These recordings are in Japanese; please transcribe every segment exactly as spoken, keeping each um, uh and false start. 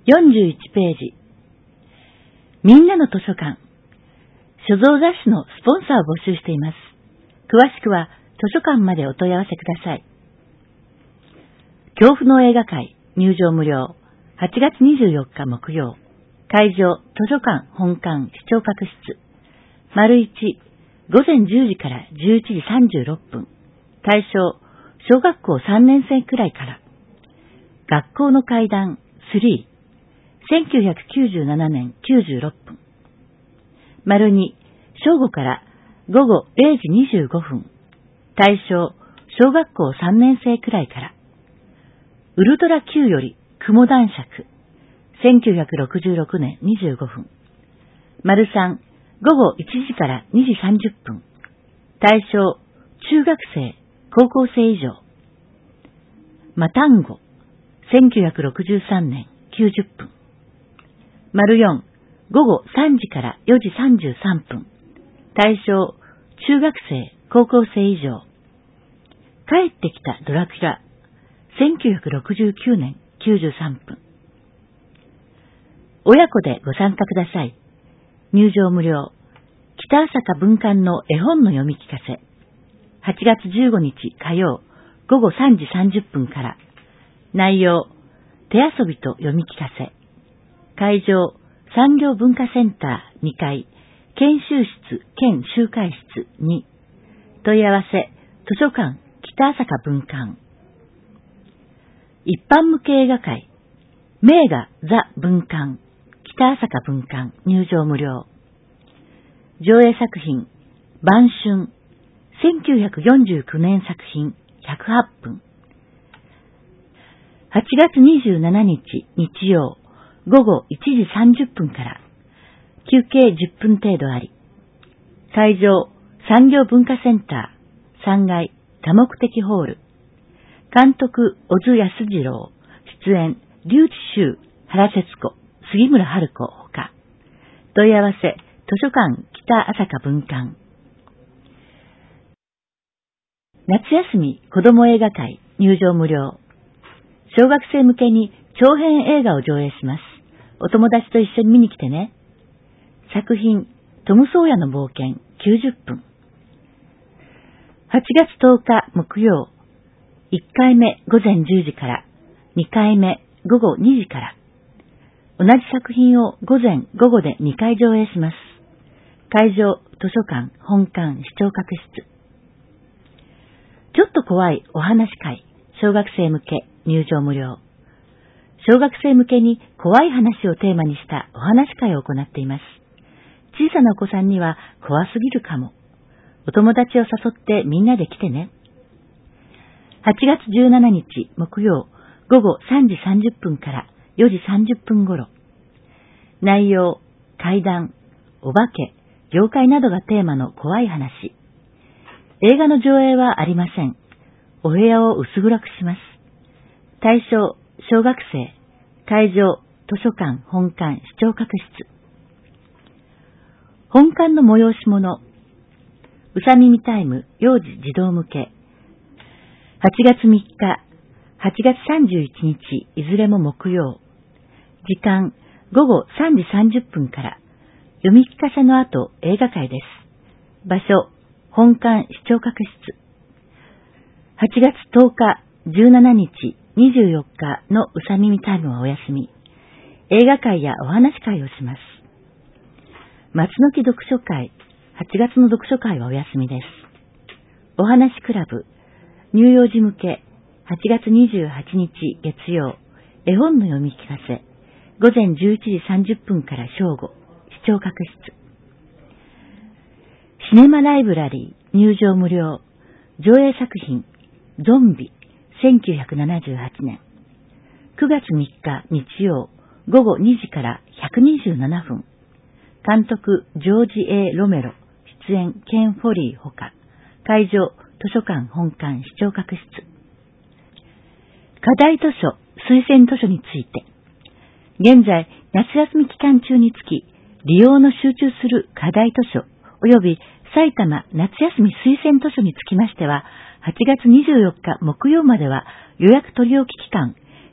よんじゅういちページ。みんなの図書館。所蔵雑誌のスポンサーを募集しています。詳しくは図書館までお問い合わせください。恐怖の映画会、入場無料。はちがつにじゅうよっか木曜。会場、図書館本館視聴覚室。丸いち、午前じゅうじからじゅういちじさんじゅうろっぷん。対象、小学校さんねん生くらいから。学校の階段さん、せんきゅうひゃくきゅうじゅうななねんきゅうじゅうろっぷん。丸に、正午から午後れいじにじゅうごふん。対象、小学校さんねん生くらいから。ウルトラ Q より雲男爵。せんきゅうひゃくろくじゅうろくねんにじゅうごふん。丸さん、午後いちじからにじさんじゅっぷん。対象、中学生、高校生以上。マタンゴ。せんきゅうひゃくろくじゅうさんねんきゅうじゅっぷん。丸よん、午後さんじからよじさんじゅうさんぷん。対象、中学生、高校生以上。帰ってきたドラキュラ。せんきゅうひゃくろくじゅうきゅうねんきゅうじゅうさんぷん。親子でご参加ください。入場無料。北朝霞文館の絵本の読み聞かせ。はちがつじゅうごにち火曜、午後さんじさんじゅっぷんから。内容、手遊びと読み聞かせ。会場、産業文化センターにかい、研修室兼集会室に。問い合わせ、図書館北朝霞文館。一般向け映画会、名画ザ文館北朝霞文館入場無料。上映作品、晩春、せんきゅうひゃくよんじゅうきゅうねん作品ひゃくはっぷん。はちがつにじゅうしちにち日曜、午後いちじさんじゅっぷんから。休憩じゅっぷん程度あり。会場、産業文化センターさんがい多目的ホール。監督、小津安二郎。出演、笠智秀、原節子、杉村春子ほか。問い合わせ、図書館北朝霞文館。夏休み子ども映画会入場無料。小学生向けに長編映画を上映します。お友達と一緒に見に来てね。作品、トム・ソーヤの冒険きゅうじゅっぷん。はちがつとおか木曜。いっかいめ午前じゅうじから、にかいめ午後にじから。同じ作品を午前午後でにかい上映します。会場、図書館本館視聴覚室。ちょっと怖いお話会、小学生向け入場無料。小学生向けに怖い話をテーマにしたお話会を行っています。小さなお子さんには怖すぎるかも。お友達を誘ってみんなで来てね。はちがつじゅうしちにち木曜、午後さんじさんじゅっぷんからよじさんじゅっぷんごろ。内容、怪談、お化け、妖怪などがテーマの怖い話。映画の上映はありません。お部屋を薄暗くします。対象、小学生。会場、図書館本館視聴覚室。本館の催し物。うさみみタイム幼児児童向け。はちがつみっか、はちがつさんじゅういちにちいずれも木曜。時間、午後さんじさんじゅっぷんから。読み聞かせの後映画会です。場所、本館視聴覚室。はちがつとおか、じゅうしちにち、にじゅうよっかのうさみみタイムはお休み。映画会やお話会をします。松の木読書会、はちがつの読書会はお休みです。お話クラブ、乳幼児向け、はちがつにじゅうはちにち月曜、絵本の読み聞かせ、午前じゅういちじさんじゅっぷんから正午、視聴覚室。シネマライブラリー、入場無料、上映作品、ゾンビ、せんきゅうひゃくななじゅうはちねん。くがつみっか日曜、午後にじからひゃくにじゅうななふん。監督、ジョージ・エー・ロメロ、出演、ケン・フォリーほか。会場、図書館本館視聴覚室。課題図書、推薦図書について。現在、夏休み期間中につき、利用の集中する課題図書、及び埼玉夏休み推薦図書につきましては、はちがつにじゅうよっか木曜までは予約取り置き期間、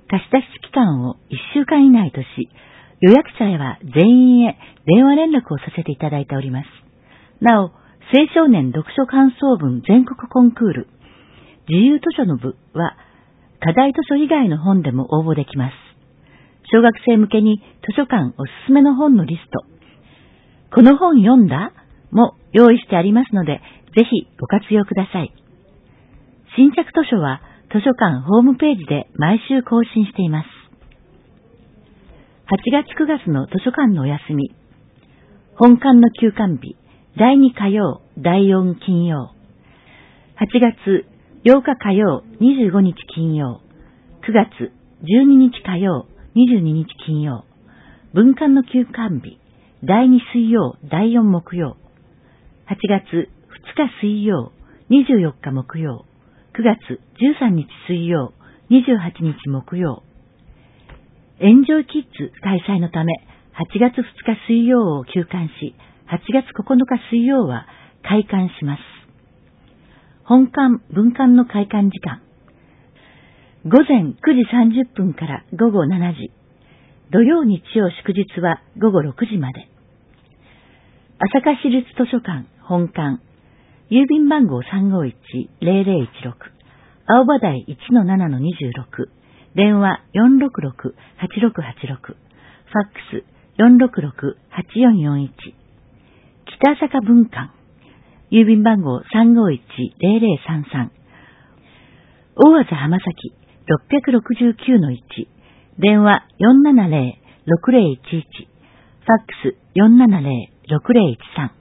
貸し出し期間をいっしゅうかん以内とし、予約者へは全員へ電話連絡をさせていただいております。なお、青少年読書感想文全国コンクール、自由図書の部は、課題図書以外の本でも応募できます。小学生向けに図書館おすすめの本のリスト、この本読んだも用意してありますので、ぜひご活用ください。新着図書は図書館ホームページで毎週更新しています。はちがつくがつの図書館のお休み。本館の休館日、だいに火曜、だいよん金曜。はちがつようか火曜、にじゅうごにち金曜。くがつじゅうににち火曜、にじゅうににち金曜。文館の休館日、だいに水曜、だいよん木曜。はちがつふつか水曜、にじゅうよっか木曜。くがつじゅうさんにち水曜、にじゅうはちにち木曜。エンジョイキッズ開催のため、はちがつふつか水曜を休館し、はちがつここのか水曜は開館します。本館、文館の開館時間。ごぜんくじさんじゅっぷんからごごしちじ。土曜日曜祝日はごごろくじまで。朝霞市立図書館本館。郵便番号 さんごいちゼロゼロいちろく。青葉台 いちのななのにじゅうろく。電話 よんろくろくはちろくはちろく。ファックス よんろくろくはちよんよんいち。北朝霞文館。郵便番号 さんごいちゼロゼロさんさん。大字浜崎 ろっろくきゅうのいち。電話 よんななゼロろくゼロいちいち。ファックス よんななゼロろくゼロいちさん。